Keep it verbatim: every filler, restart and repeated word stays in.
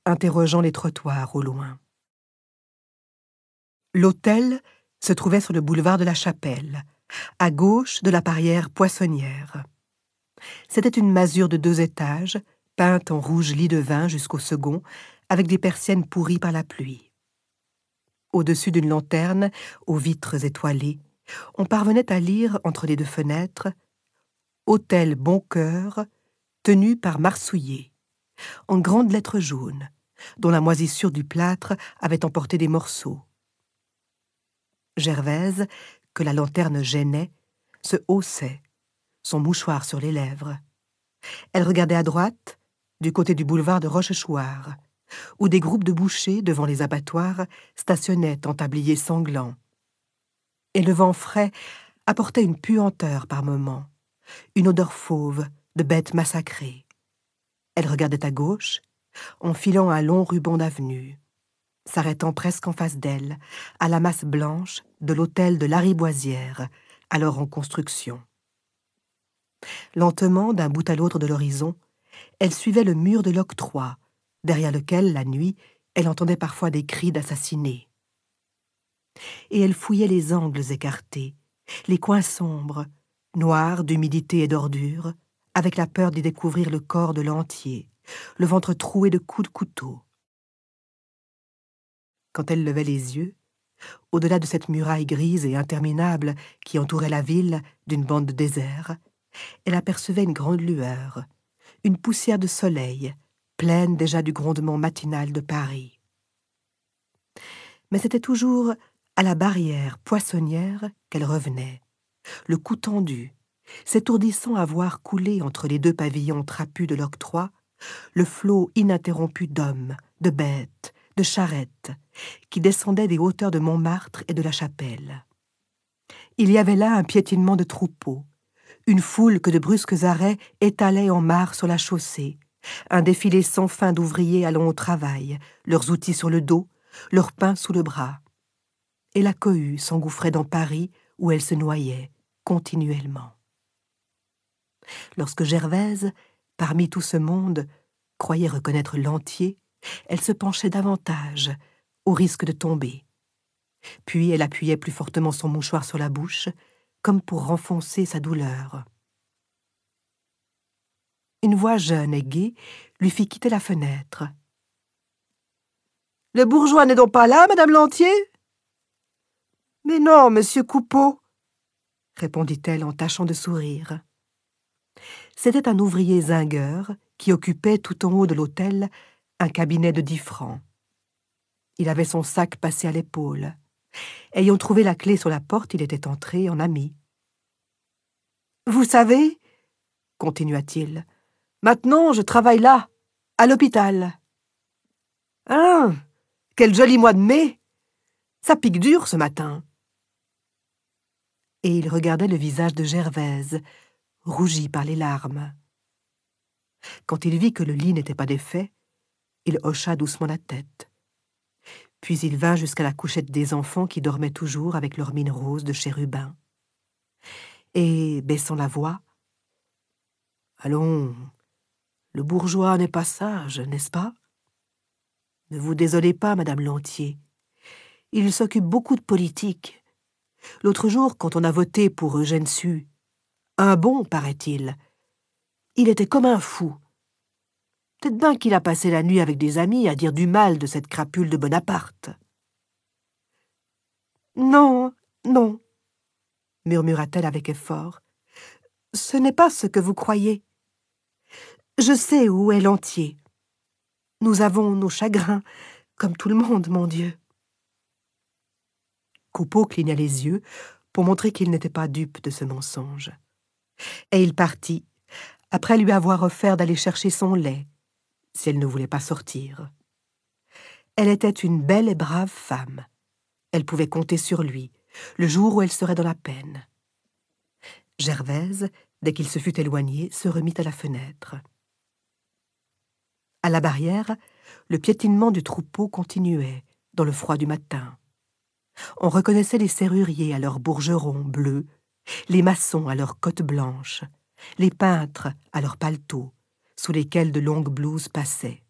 interrogeant les trottoirs au loin. L'hôtel se trouvait sur le boulevard de la Chapelle, à gauche de la barrière poissonnière. C'était une masure de deux étages, peinte en rouge lit de vin jusqu'au second, avec des persiennes pourries par la pluie. Au-dessus d'une lanterne, aux vitres étoilées, on parvenait à lire entre les deux fenêtres « Hôtel Boncoeur, tenu par Marsouillet », en grandes lettres jaunes, dont la moisissure du plâtre avait emporté des morceaux. Gervaise, que la lanterne gênait, se haussait, son mouchoir sur les lèvres. Elle regardait à droite, du côté du boulevard de Rochechouart, où des groupes de bouchers devant les abattoirs stationnaient en tablier sanglant. Et le vent frais apportait une puanteur par moments, une odeur fauve de bêtes massacrées. Elle regardait à gauche, en filant un long ruban d'avenue, s'arrêtant presque en face d'elle, à la masse blanche de l'hôtel de Lariboisière, alors en construction. Lentement, d'un bout à l'autre de l'horizon, elle suivait le mur de l'octroi, derrière lequel, la nuit, elle entendait parfois des cris d'assassinés. Et elle fouillait les angles écartés, les coins sombres, noirs d'humidité et d'ordures, avec la peur d'y découvrir le corps de l'entier, le ventre troué de coups de couteau. Quand elle levait les yeux, au-delà de cette muraille grise et interminable qui entourait la ville d'une bande de désert, elle apercevait une grande lueur, une poussière de soleil, pleine déjà du grondement matinal de Paris. Mais c'était toujours à la barrière poissonnière qu'elle revenait, le cou tendu, s'étourdissant à voir couler entre les deux pavillons trapus de l'octroi le flot ininterrompu d'hommes, de bêtes, de charrettes, qui descendaient des hauteurs de Montmartre et de la Chapelle. Il y avait là un piétinement de troupeaux, une foule que de brusques arrêts étalait en marre sur la chaussée, un défilé sans fin d'ouvriers allant au travail, leurs outils sur le dos, leur pain sous le bras. Et la cohue s'engouffrait dans Paris où elle se noyait continuellement. Lorsque Gervaise, parmi tout ce monde, croyait reconnaître l'entier, elle se penchait davantage, au risque de tomber. Puis elle appuyait plus fortement son mouchoir sur la bouche, comme pour renfoncer sa douleur. Une voix jeune et gaie lui fit quitter la fenêtre. « Le bourgeois n'est donc pas là, madame Lantier ?»« Mais non, monsieur Coupeau, » répondit-elle en tâchant de sourire. C'était un ouvrier zingueur qui occupait tout en haut de l'hôtel un cabinet de dix francs. Il avait son sac passé à l'épaule. Ayant trouvé la clé sur la porte, il était entré en ami. « Vous savez, » continua-t-il, « maintenant je travaille là, à l'hôpital. »« Ah, quel joli mois de mai! Ça pique dur ce matin. » Et il regardait le visage de Gervaise, rougi par les larmes. Quand il vit que le lit n'était pas défait, il hocha doucement la tête. Puis il vint jusqu'à la couchette des enfants qui dormaient toujours avec leur mine rose de chérubin. Et, baissant la voix, « Allons, le bourgeois n'est pas sage, n'est-ce pas? Ne vous désolez pas, madame Lantier. Il s'occupe beaucoup de politique. L'autre jour, quand on a voté pour Eugène Sue, un bon, paraît-il, il était comme un fou. Peut-être bien qu'il a passé la nuit avec des amis à dire du mal de cette crapule de Bonaparte. »« Non, non, » murmura-t-elle avec effort. « Ce n'est pas ce que vous croyez. Je sais où est l'entier. Nous avons nos chagrins, comme tout le monde, mon Dieu. » Coupeau cligna les yeux pour montrer qu'il n'était pas dupe de ce mensonge. Et il partit, après lui avoir offert d'aller chercher son lait, si elle ne voulait pas sortir. Elle était une belle et brave femme. Elle pouvait compter sur lui, le jour où elle serait dans la peine. Gervaise, dès qu'il se fut éloigné, se remit à la fenêtre. À la barrière, le piétinement du troupeau continuait, dans le froid du matin. On reconnaissait les serruriers à leurs bourgerons bleus, les maçons à leurs cottes blanches, les peintres à leurs paletots, sous lesquels de longues blouses passaient.